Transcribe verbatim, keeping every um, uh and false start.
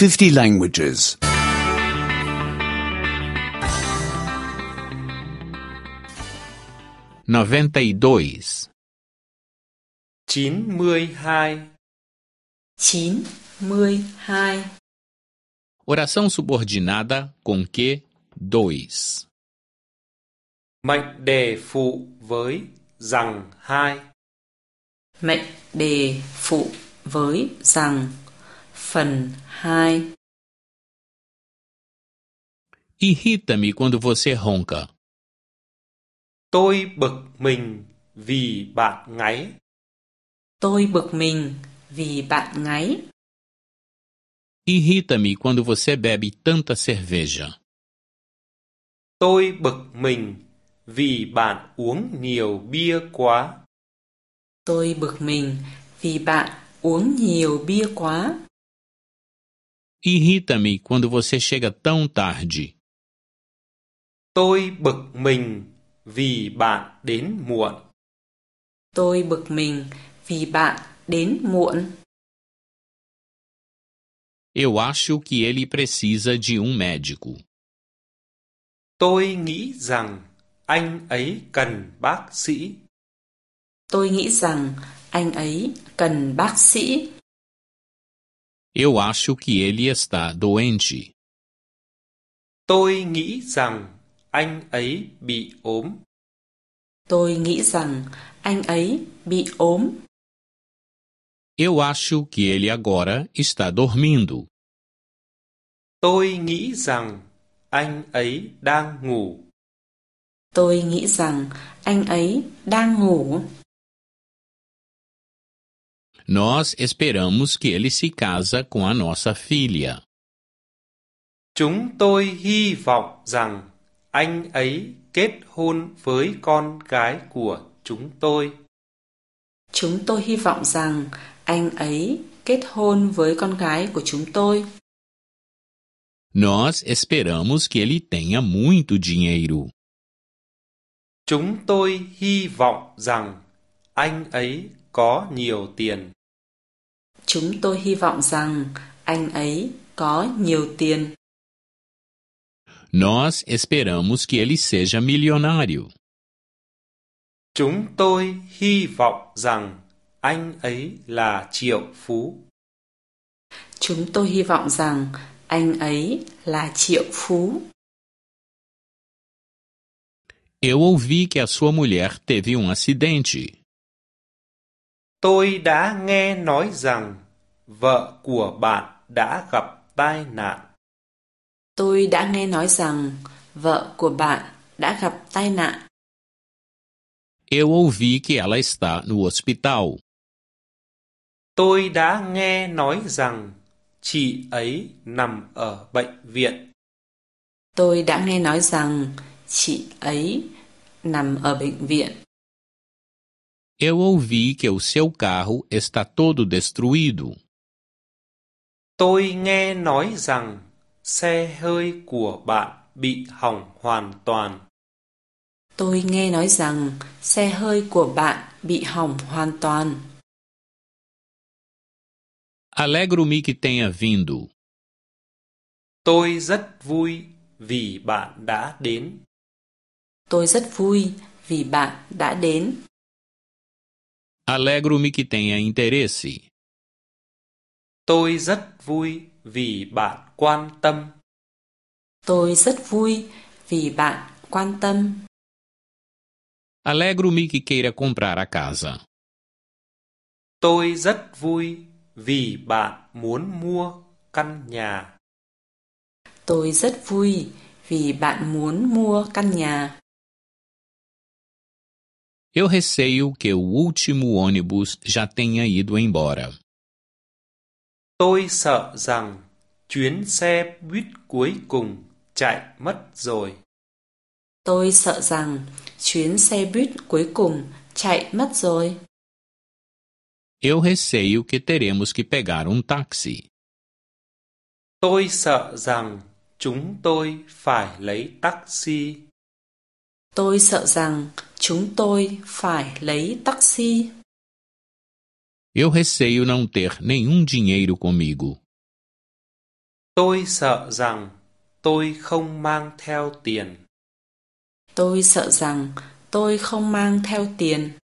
fifty languages. noventa e dois, chín mươi hai, chín mươi hai. oração subordinada com que dois. mệnh đề phụ với rằng hai. Mệnh đề phụ với rằng phần hai. Irrita-me quando você ronca. Tôi bực mình vì bạn ngáy. Tôi bực mình vì bạn ngáy. Irrita-me quando você bebe tanta cerveja. Tôi bực mình vì bạn uống nhiều bia quá. Tôi bực mình vì bạn uống nhiều bia quá. Irrita-me quando você chega tão tarde. Tôi bực mình vì bạn đến muộn. Tôi bực mình vì bạn đến muộn. Eu acho que ele precisa de um médico. Tôi nghĩ rằng anh ấy cần bác sĩ. Tôi nghĩ rằng anh ấy cần bác sĩ. Eu acho que ele está doente. Tôi nghĩ rằng anh ấy bị ốm. Tôi nghĩ rằng anh ấy bị ốm. Eu acho que ele agora está dormindo. Tôi nghĩ rằng anh ấy đang ngủ. Tôi nghĩ rằng anh ấy đang ngủ. Nós esperamos que ele se casa com a nossa filha. Chúng tôi hy vọng rằng anh ấy kết hôn với con gái của chúng tôi. Chúng tôi hy vọng rằng anh ấy kết hôn với con gái của chúng tôi. Nós esperamos que ele tenha muito dinheiro. Chúng tôi hy vọng rằng anh ấy có nhiều tiền. Chúng tôi hy vọng rằng anh ấy có nhiều tiền. Nós esperamos que ele seja milionário. Chúng tôi hy vọng rằng anh ấy là triệu phú. Chúng tôi hy vọng rằng anh ấy là triệu phú. Eu ouvi que a sua mulher teve um acidente. Tôi đã nghe nói rằng vợ của bạn đã gặp tai nạn. Tôi đã nghe nói rằng vợ của bạn đã gặp tai nạn. Eu ouvi que ela está no hospital. Tôi đã nghe nói rằng chị ấy nằm ở bệnh viện. Tôi đã nghe nói rằng chị ấy nằm ở bệnh viện. Eu ouvi que o seu carro está todo destruído. Tôi nghe nói rằng xe hơi của bạn bị hỏng hoàn toàn. Tôi nghe nói rằng xe hơi của bạn bị hỏng hoàn toàn. Alegro-me que tenha vindo. Tôi rất vui vì bạn đã đến. Tôi rất vui vì bạn đã đến. Alegro-me que tenha interesse. Tôi rất vui vì bạn quan tâm. Tôi rất vui vì bạn quan tâm. Alegro-me que queira comprar a casa. Tôi rất vui vì bạn muốn mua căn nhà. Tôi rất vui vì bạn muốn mua căn nhà. Eu receio que o último ônibus já tenha ido embora. Tôi sợ rằng chuyến xe buýt cuối cùng chạy mất rồi. Tôi sợ rằng chuyến xe buýt cuối cùng chạy mất rồi. Eu receio que teremos que pegar um táxi. Tôi sợ rằng chúng tôi phải lấy taxi. Tôi sợ rằng chúng tôi phải lấy taxi. Eu receio não ter nenhum dinheiro comigo. Tôi sợ rằng tôi không mang theo tiền. Tôi sợ rằng tôi không mang theo tiền.